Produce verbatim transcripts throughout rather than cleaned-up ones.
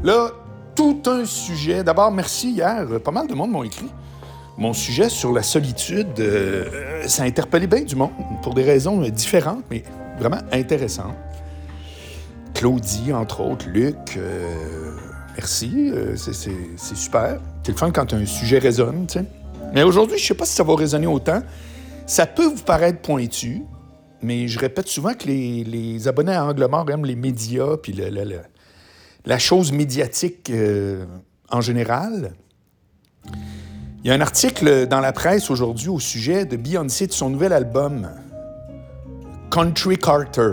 Là, tout un sujet. D'abord, merci hier. Pas mal de monde m'ont écrit. Mon sujet sur la solitude, euh, ça a interpellé bien du monde pour des raisons différentes, mais vraiment intéressantes. Claudie, entre autres, Luc, euh, merci. Euh, c'est, c'est, c'est super. C'est le fun quand un sujet résonne, tu sais. Mais aujourd'hui, je ne sais pas si ça va résonner autant. Ça peut vous paraître pointu, mais je répète souvent que les, les abonnés à Angle Mort aiment les médias puis le, le, le, la chose médiatique euh, en général. Il y a un article dans la presse aujourd'hui au sujet de Beyoncé de son nouvel album Country Carter.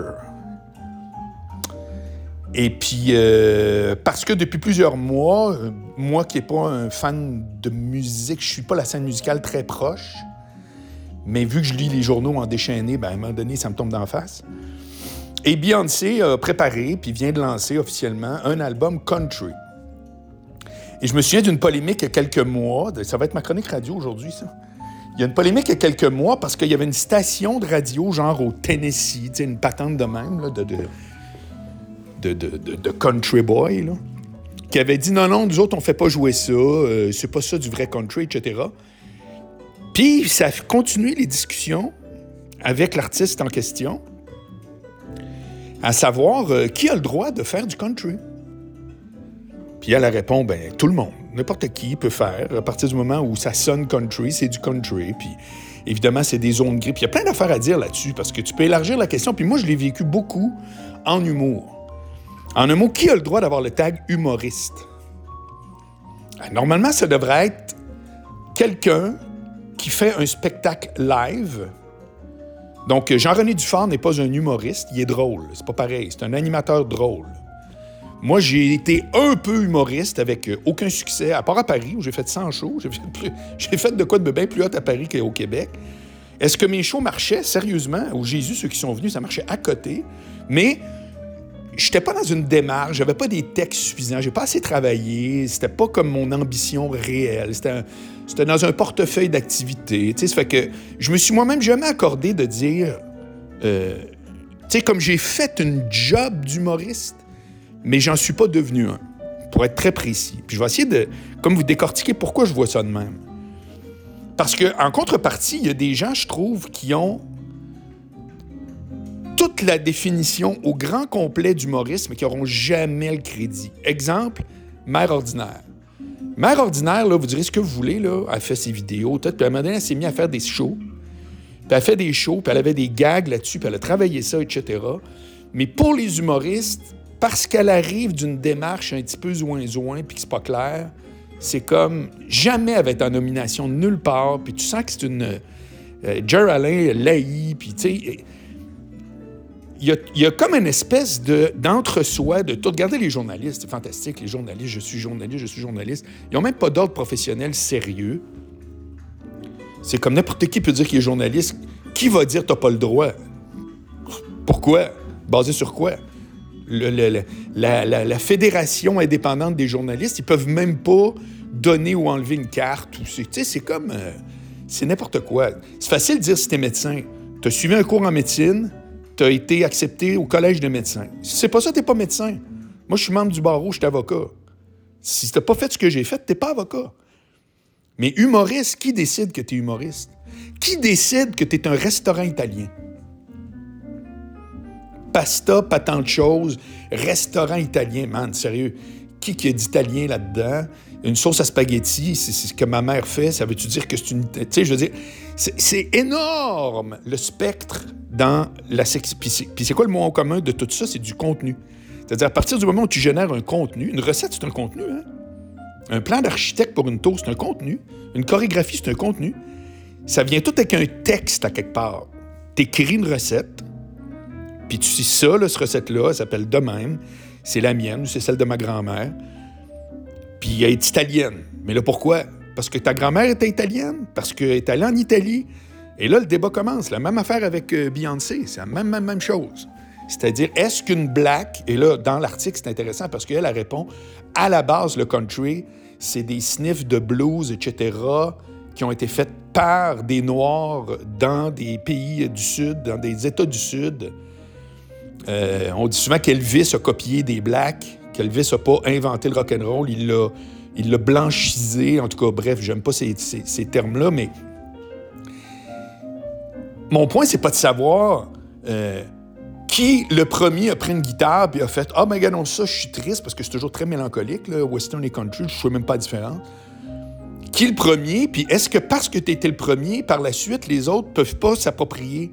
Et puis, euh, parce que depuis plusieurs mois, euh, moi qui n'ai pas un fan de musique, je ne suis pas la scène musicale très proche, mais vu que je lis les journaux en déchaîné, ben, à un moment donné, ça me tombe d'en face. Et Beyoncé a préparé, puis vient de lancer officiellement, un album country. Et je me souviens d'une polémique il y a quelques mois, ça va être ma chronique radio aujourd'hui, ça. Il y a une polémique il y a quelques mois parce qu'il y avait une station de radio, genre au Tennessee, tu sais, une patente de même, là, de, de, de, de, de, de country boy, là, qui avait dit non, non, nous autres, on fait pas jouer ça, euh, c'est pas ça du vrai country, et cetera. Puis ça a continué les discussions avec l'artiste en question, à savoir euh, qui a le droit de faire du country. Puis elle répond, ben tout le monde, n'importe qui peut faire. À partir du moment où ça sonne country, c'est du country. Puis évidemment, c'est des zones grises. Puis il y a plein d'affaires à dire là-dessus parce que tu peux élargir la question. Puis moi, je l'ai vécu beaucoup en humour. En un mot, qui a le droit d'avoir le tag humoriste? Normalement, ça devrait être quelqu'un qui fait un spectacle live. Donc, Jean-René Dufort n'est pas un humoriste, il est drôle. C'est pas pareil, c'est un animateur drôle. Moi, j'ai été un peu humoriste avec euh, aucun succès, à part à Paris, où j'ai fait cent shows. J'ai fait, plus, j'ai fait de quoi de bien plus hot à Paris qu'au Québec. Est-ce que mes shows marchaient sérieusement? Au Jésus, ceux qui sont venus, ça marchait à côté. Mais j'étais pas dans une démarche, j'avais pas des textes suffisants, j'ai pas assez travaillé, c'était pas comme mon ambition réelle. C'était, un, c'était dans un portefeuille d'activités. Tu sais, ça fait que je me suis moi-même jamais accordé de dire... Euh, tu sais, comme j'ai fait une job d'humoriste, mais j'en suis pas devenu un, pour être très précis. Puis je vais essayer de, comme vous décortiquer pourquoi je vois ça de même. Parce qu'en contrepartie, il y a des gens, je trouve, qui ont toute la définition au grand complet d'humorisme mais qui n'auront jamais le crédit. Exemple, Mère Ordinaire. Mère Ordinaire, là, vous direz ce que vous voulez, là, elle fait ses vidéos, tout, puis à un moment donné, elle s'est mise à faire des shows, puis elle fait des shows, puis elle avait des gags là-dessus, puis elle a travaillé ça, et cetera. Mais pour les humoristes, parce qu'elle arrive d'une démarche un petit peu zouin-zouin puis que c'est pas clair, c'est comme jamais elle va être en nomination nulle part, puis tu sens que c'est une euh, Jer Alain laïe, puis tu sais, il y a, y a comme une espèce de, d'entre-soi de tout. Regardez les journalistes, c'est fantastique, les journalistes, je suis journaliste, je suis journaliste. Ils n'ont même pas d'ordre professionnel sérieux. C'est comme n'importe qui peut dire qu'il est journaliste. Qui va dire t'as pas le droit? Pourquoi? Basé sur quoi? Le, le, le, la, la, la Fédération indépendante des journalistes, ils peuvent même pas donner ou enlever une carte. Ou c'est, tu sais, c'est comme... Euh, c'est n'importe quoi. C'est facile de dire si t'es médecin. T'as suivi un cours en médecine, t'as été accepté au collège de médecins. Si c'est pas ça, t'es pas médecin. Moi, je suis membre du barreau, je suis avocat. Si t'as pas fait ce que j'ai fait, t'es pas avocat. Mais humoriste, qui décide que t'es humoriste? Qui décide que t'es un restaurant italien? Pasta, pas tant de choses, restaurant italien, man, sérieux. Qui qui a d'italien là-dedans? Une sauce à spaghetti, c'est, c'est ce que ma mère fait, ça veut-tu dire que c'est une... Tu sais, je veux dire, c'est, c'est énorme, le spectre dans la sex... Puis c'est, puis c'est quoi le mot en commun de tout ça? C'est du contenu. C'est-à-dire, à partir du moment où tu génères un contenu, une recette, c'est un contenu, hein? Un plan d'architecte pour une tour, c'est un contenu. Une chorégraphie, c'est un contenu. Ça vient tout avec un texte, à quelque part. T'écris une recette, puis tu sais ça, là, cette recette-là, elle s'appelle de même. C'est la mienne, ou c'est celle de ma grand-mère. Puis elle est italienne. Mais là, pourquoi? Parce que ta grand-mère était italienne? Parce qu'elle est allée en Italie? Et là, le débat commence. La même affaire avec euh, Beyoncé. C'est la même, même, même chose. C'est-à-dire, est-ce qu'une black... Et là, dans l'article, c'est intéressant parce qu'elle, elle répond, à la base, le country, c'est des sniffs de blues, et cetera, qui ont été faits par des Noirs dans des pays du Sud, dans des États du Sud. Euh, on dit souvent qu'Elvis a copié des Blacks qu'Elvis n'a pas inventé le rock'n'roll, il l'a, il l'a blanchisé. En tout cas, bref, j'aime pas ces, ces, ces termes-là, mais mon point, c'est pas de savoir euh, qui, le premier, a pris une guitare et a fait « Ah, ben, regardons ça, je suis triste, parce que c'est toujours très mélancolique, là, western et country, je ne sais même pas la différence. » Qui est le premier, puis est-ce que parce que tu étais le premier, par la suite, les autres ne peuvent pas s'approprier?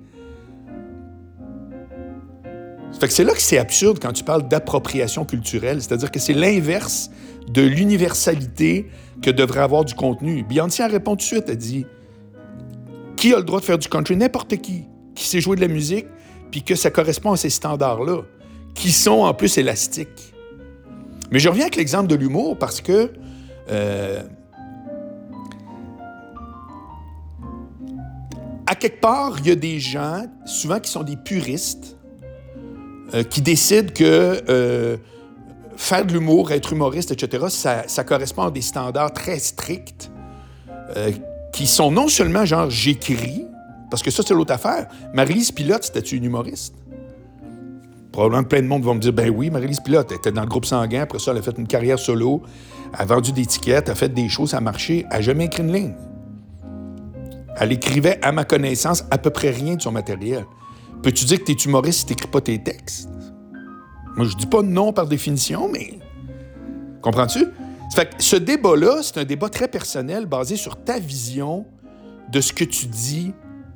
Fait que c'est là que c'est absurde quand tu parles d'appropriation culturelle, c'est-à-dire que c'est l'inverse de l'universalité que devrait avoir du contenu. Beyoncé répond tout de suite, elle dit « Qui a le droit de faire du country? N'importe qui, qui sait jouer de la musique, puis que ça correspond à ces standards-là, qui sont en plus élastiques. » Mais je reviens avec l'exemple de l'humour parce que euh, à quelque part, il y a des gens, souvent qui sont des puristes, euh, qui décident que euh, faire de l'humour, être humoriste, et cetera, ça, ça correspond à des standards très stricts, euh, qui sont non seulement genre « j'écris », parce que ça, c'est l'autre affaire. Marie-Lise Pilote, c'était-tu une humoriste? Probablement plein de monde vont me dire « Ben oui, Marie-Lise Pilote, elle était dans le groupe Sanguin, après ça, elle a fait une carrière solo, elle a vendu des tickets, elle a fait des shows, ça a marché, elle n'a jamais écrit une ligne. » Elle écrivait, à ma connaissance, à peu près rien de son matériel. Peux-tu dire que tu es humoriste si tu n'écris pas tes textes? Moi, je dis pas non par définition, mais... Comprends-tu? Fait que ce débat-là, c'est un débat très personnel, basé sur ta vision de ce que tu dis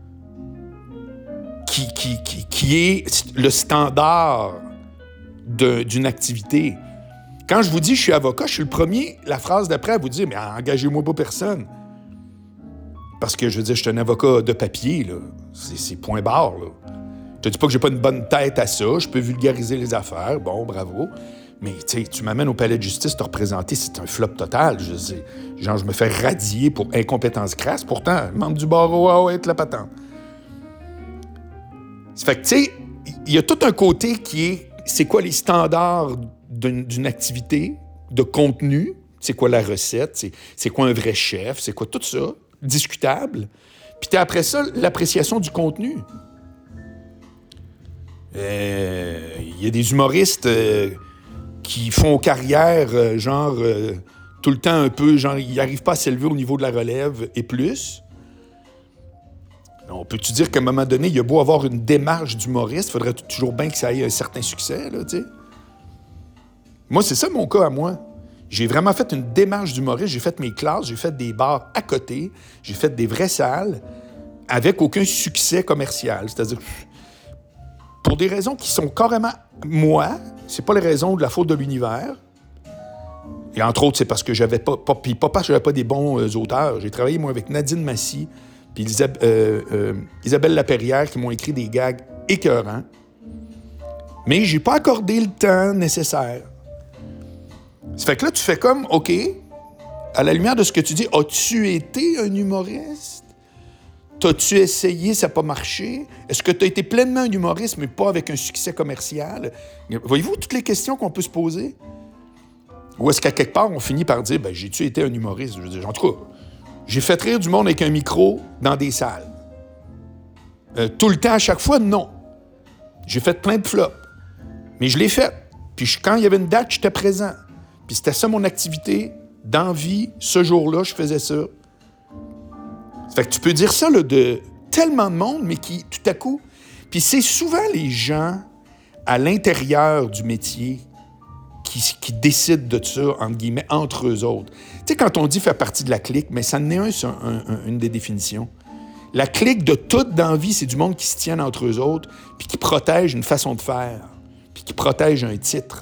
qui, qui, qui, qui est le standard de, d'une activité. Quand je vous dis « je suis avocat », je suis le premier, la phrase d'après, à vous dire « mais engagez-moi pas personne ». Parce que, je veux dire, je suis un avocat de papier, là. C'est, c'est point barre, là. Je te dis pas que j'ai pas une bonne tête à ça, je peux vulgariser les affaires, bon, bravo. Mais, tu sais, tu m'amènes au palais de justice te représenter, c'est un flop total. Je sais, genre, je me fais radier pour incompétence crasse. Pourtant, membre du barreau, ah ouais, être la patente. Ça fait que, tu sais, il y a tout un côté qui est, c'est quoi les standards d'une, d'une activité, de contenu, c'est quoi la recette, c'est, c'est quoi un vrai chef, c'est quoi tout ça, discutable. Puis t'as après ça, l'appréciation du contenu. Il euh, y a des humoristes euh, qui font carrière, euh, genre, euh, tout le temps un peu, genre, ils n'arrivent pas à s'élever au niveau de la relève et plus. On peut-tu dire qu'à un moment donné, il y a beau avoir une démarche d'humoriste, il faudrait toujours bien que ça ait un certain succès, là, tu sais. Moi, c'est ça mon cas à moi. J'ai vraiment fait une démarche d'humoriste, j'ai fait mes classes, j'ai fait des bars à côté, j'ai fait des vraies salles avec aucun succès commercial. C'est-à-dire, pour des raisons qui sont carrément moi, c'est pas les raisons de la faute de l'univers. Et entre autres, c'est parce que j'avais pas, pas puis pas parce que j'avais pas des bons euh, auteurs. J'ai travaillé, moi, avec Nadine Massy puis Isab- euh, euh, Isabelle Laperrière qui m'ont écrit des gags écœurants. Mais j'ai pas accordé le temps nécessaire. Ça fait que là, tu fais comme, OK, à la lumière de ce que tu dis, as-tu été un humoriste? T'as-tu essayé, ça n'a pas marché? Est-ce que tu as été pleinement un humoriste, mais pas avec un succès commercial? Voyez-vous toutes les questions qu'on peut se poser? Ou est-ce qu'à quelque part, on finit par dire, ben, j'ai-tu été un humoriste? Je veux dire, en tout cas, j'ai fait rire du monde avec un micro dans des salles. Euh, tout le temps, à chaque fois, non. J'ai fait plein de flops. Mais je l'ai fait. Puis je, quand il y avait une date, j'étais présent. Puis c'était ça mon activité, d'envie, ce jour-là, je faisais ça. Fait que tu peux dire ça là, de tellement de monde, mais qui, tout à coup... Puis c'est souvent les gens à l'intérieur du métier qui, qui décident de ça, entre guillemets, entre eux autres. Tu sais, quand on dit faire partie de la clique, mais ça en est un, c'est un, un, une des définitions. La clique de toute dans la vie, c'est du monde qui se tient entre eux autres, puis qui protège une façon de faire, puis qui protège un titre.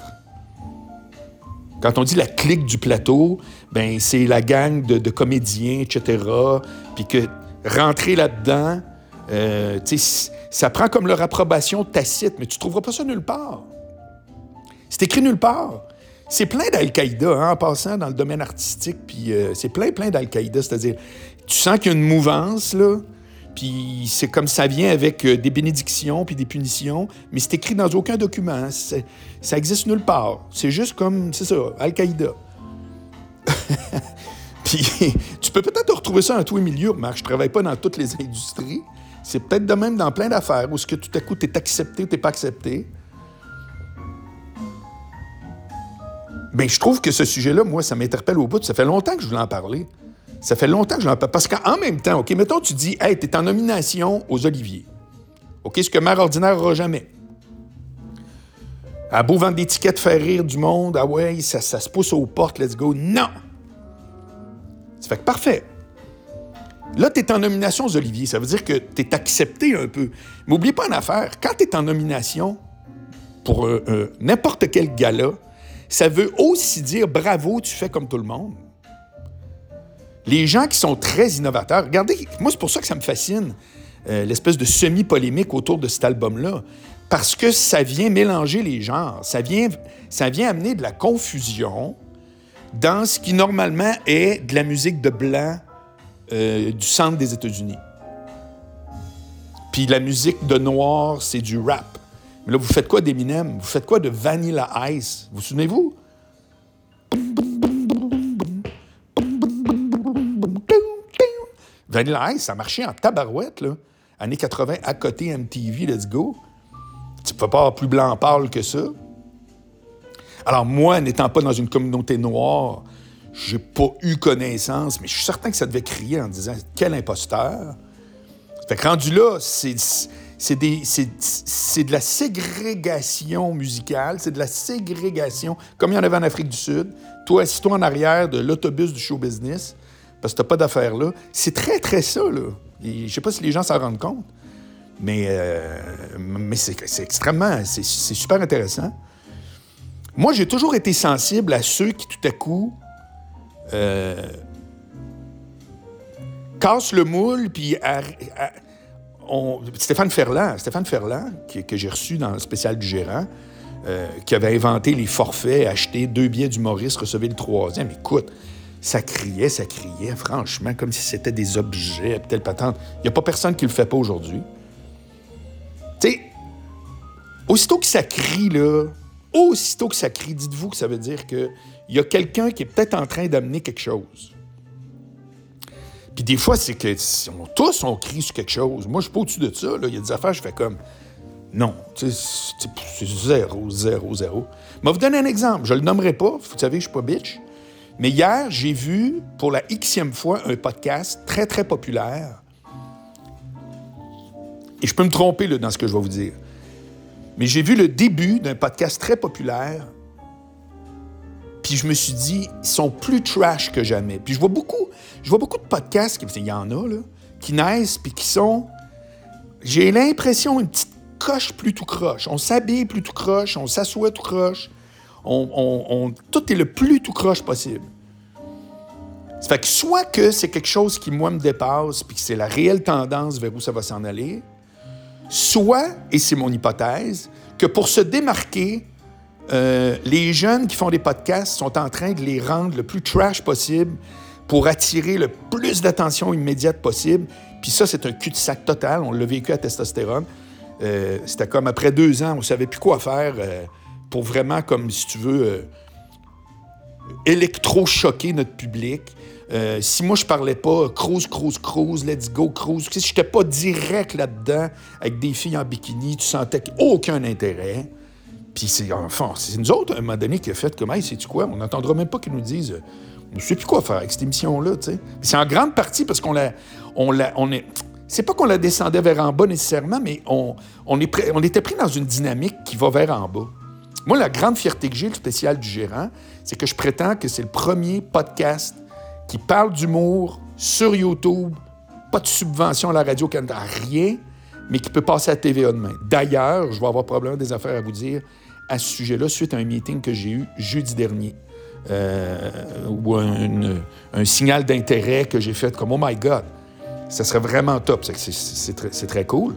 Quand on dit la clique du plateau, ben c'est la gang de, de comédiens, et cetera. Puis que rentrer là-dedans, euh, ça prend comme leur approbation tacite, mais tu ne trouveras pas ça nulle part. C'est écrit nulle part. C'est plein d'Al-Qaïda, hein, en passant dans le domaine artistique, puis euh, c'est plein, plein d'Al-Qaïda. C'est-à-dire, tu sens qu'il y a une mouvance, là, puis c'est comme ça vient avec euh, des bénédictions puis des punitions, mais c'est écrit dans aucun document. C'est, ça existe nulle part. C'est juste comme, c'est ça, Al-Qaïda. Puis tu peux peut-être retrouver ça en tous les milieux. Marc, je ne travaille pas dans toutes les industries. C'est peut-être de même dans plein d'affaires où ce que tout à coup, tu es accepté ou tu n'es pas accepté. Bien, je trouve que ce sujet-là, moi, ça m'interpelle au bout. Ça fait longtemps que je voulais en parler. Ça fait longtemps que je voulais en parler. Parce qu'en même temps, OK, mettons, tu dis, hey, t'es en nomination aux Oliviers. OK, ce que Mère ordinaire n'aura jamais. À beau vendre des tickets, faire rire du monde, ah ouais, ça, ça se pousse aux portes, let's go. Non! Ça fait que parfait. Là, tu es en nomination aux Oliviers. Ça veut dire que tu es accepté un peu. Mais n'oublie pas une affaire. Quand tu es en nomination pour euh, euh, n'importe quel gala, ça veut aussi dire bravo, tu fais comme tout le monde. Les gens qui sont très innovateurs, regardez, moi, c'est pour ça que ça me fascine, euh, l'espèce de semi-polémique autour de cet album-là. Parce que ça vient mélanger les genres. Ça vient, ça vient amener de la confusion dans ce qui, normalement, est de la musique de blanc euh, du centre des États-Unis. Puis la musique de noir, c'est du rap. Mais là, vous faites quoi d'Eminem? Vous faites quoi de Vanilla Ice? Vous vous souvenez-vous? Vanilla Ice, ça marchait en tabarouette, là. Années quatre-vingts, à côté M T V, let's go. Tu ne peux pas avoir plus blanc pâle que ça. Alors moi, n'étant pas dans une communauté noire, j'ai pas eu connaissance, mais je suis certain que ça devait crier en disant « Quel imposteur! » Fait que rendu là, c'est, c'est, des, c'est, c'est de la ségrégation musicale, c'est de la ségrégation, comme il y en avait en Afrique du Sud. Toi, assis-toi en arrière de l'autobus du show business, parce que t'as pas d'affaires là. C'est très, très ça, là. Et je sais pas si les gens s'en rendent compte, mais, euh, mais c'est, c'est extrêmement, c'est, c'est super intéressant. Moi, j'ai toujours été sensible à ceux qui, tout à coup, euh, cassent le moule, puis à, à, on, Stéphane Ferland, Stéphane Ferland, qui, que j'ai reçu dans le spécial du gérant, euh, qui avait inventé les forfaits, acheter deux billets d'humoriste, recevez le troisième. Écoute, ça criait, ça criait, franchement, comme si c'était des objets, telle patente. Il n'y a pas personne qui le fait pas aujourd'hui. Tu sais, aussitôt que ça crie, là, aussitôt que ça crie, dites-vous que ça veut dire qu'il y a quelqu'un qui est peut-être en train d'amener quelque chose. Puis des fois, c'est que on, tous, on crie sur quelque chose. Moi, je suis pas au-dessus de ça. Il y a des affaires, je fais comme... Non, c'est, c'est zéro, zéro, zéro. Je vais vous donner un exemple. Je le nommerai pas. Vous savez, je suis pas bitch. Mais hier, j'ai vu, pour la xème fois, un podcast très, très populaire. Et je peux me tromper là, dans ce que je vais vous dire. Mais j'ai vu le début d'un podcast très populaire, puis je me suis dit, ils sont plus trash que jamais. Puis je vois beaucoup, je vois beaucoup de podcasts, il y en a, là, qui naissent, puis qui sont, j'ai l'impression, une petite coche plus tout croche. On s'habille plus tout croche, on s'assoit tout croche, on, on, on, tout est le plus tout croche possible. Ça fait que soit que c'est quelque chose qui, moi, me dépasse, puis que c'est la réelle tendance vers où ça va s'en aller, soit, et c'est mon hypothèse, que pour se démarquer, euh, les jeunes qui font des podcasts sont en train de les rendre le plus trash possible pour attirer le plus d'attention immédiate possible. Puis ça, c'est un cul-de-sac total. On l'a vécu à Testostérone. Euh, c'était comme après deux ans, on ne savait plus quoi faire euh, pour vraiment, comme si tu veux, euh, électro-choquer notre public. Euh, si moi, je parlais pas cruise, cruise, cruise, let's go, cruise, si je n'étais pas direct là-dedans avec des filles en bikini, tu sentais aucun intérêt. Puis c'est, enfin, c'est nous autres, à un moment donné, qui a fait comme, hey, sais-tu quoi, on n'entendra même pas qu'ils nous disent, je ne sais plus quoi faire avec cette émission-là, tu sais. C'est en grande partie parce qu'on la, on la, on est, c'est pas qu'on la descendait vers en bas nécessairement, mais on, on, est prêt, on était pris dans une dynamique qui va vers en bas. Moi, la grande fierté que j'ai, le spécial du gérant, c'est que je prétends que c'est le premier podcast qui parle d'humour sur YouTube, pas de subvention à la Radio-Canada, rien, mais qui peut passer à T V A demain. D'ailleurs, je vais avoir probablement des affaires à vous dire à ce sujet-là, suite à un meeting que j'ai eu jeudi dernier, euh, ou un, une, un signal d'intérêt que j'ai fait comme « Oh my God! » Ça serait vraiment top, c'est, c'est, c'est, très, c'est très cool.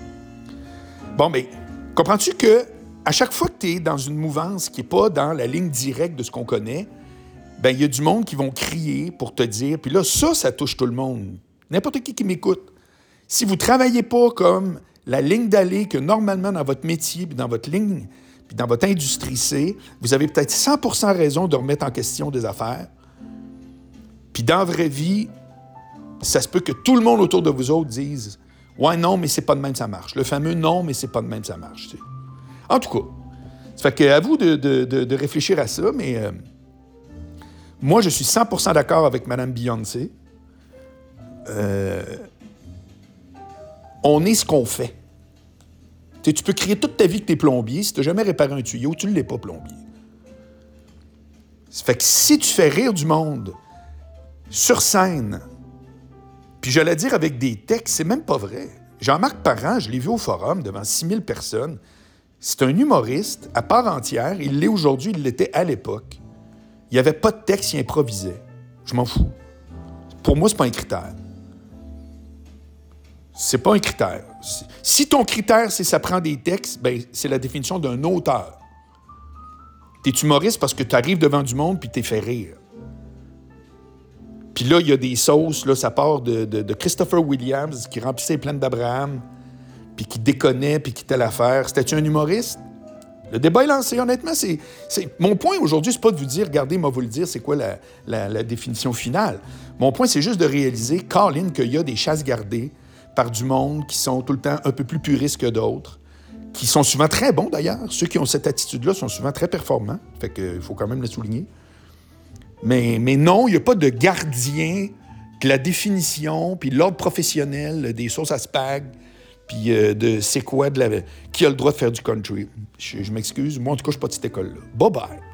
Bon, mais comprends-tu que à chaque fois que tu es dans une mouvance qui n'est pas dans la ligne directe de ce qu'on connaît, ben il y a du monde qui vont crier pour te dire, puis là, ça, ça touche tout le monde. N'importe qui qui m'écoute. Si vous ne travaillez pas comme la ligne d'allée que normalement dans votre métier, puis dans votre ligne, puis dans votre industrie c'est, vous avez peut-être cent pour cent raison de remettre en question des affaires. Puis dans la vraie vie, ça se peut que tout le monde autour de vous autres dise « Ouais, non, mais c'est pas de même ça marche. » Le fameux « Non, mais c'est pas de même ça marche. » Tu sais. En tout cas, Ça fait qu'à vous de, de, de, de réfléchir à ça, mais euh, moi, je suis cent pour cent d'accord avec Mme Beyoncé. Euh, on est ce qu'on fait. Tu sais, tu peux crier toute ta vie que tu es plombier. Si tu n'as jamais réparé un tuyau, tu ne l'es pas plombier. Ça fait que si tu fais rire du monde sur scène, puis j'allais dire avec des textes, c'est même pas vrai. Jean-Marc Parent, je l'ai vu au forum devant six mille personnes. C'est un humoriste à part entière. Il l'est aujourd'hui, il l'était à l'époque. Il n'y avait pas de texte, il improvisait. Je m'en fous. Pour moi, c'est pas un critère. C'est pas un critère. Si ton critère, c'est ça prend des textes, ben c'est la définition d'un auteur. T'es humoriste parce que tu arrives devant du monde puis t'es fait rire. Puis là, il y a des sauces, là, ça part de, de, de Christopher Williams qui remplissait les plaines d'Abraham, puis qui déconnait, puis qui était l'affaire. C'était-tu un humoriste? Le débat est lancé, honnêtement. C'est, c'est... Mon point aujourd'hui, c'est pas de vous dire, regardez, moi, vous le dire, c'est quoi la, la, la définition finale. Mon point, c'est juste de réaliser, Colin, qu'il y a des chasses gardées par du monde qui sont tout le temps un peu plus puristes que d'autres, qui sont souvent très bons, d'ailleurs. Ceux qui ont cette attitude-là sont souvent très performants. Fait qu'il faut quand même le souligner. Mais, mais non, il n'y a pas de gardien de la définition, puis l'ordre professionnel des sauces à spag, puis euh, de c'est quoi, de la, qui a le droit de faire du country. Je, je m'excuse, moi, en tout cas, je ne suis pas de cette école-là. Bye-bye!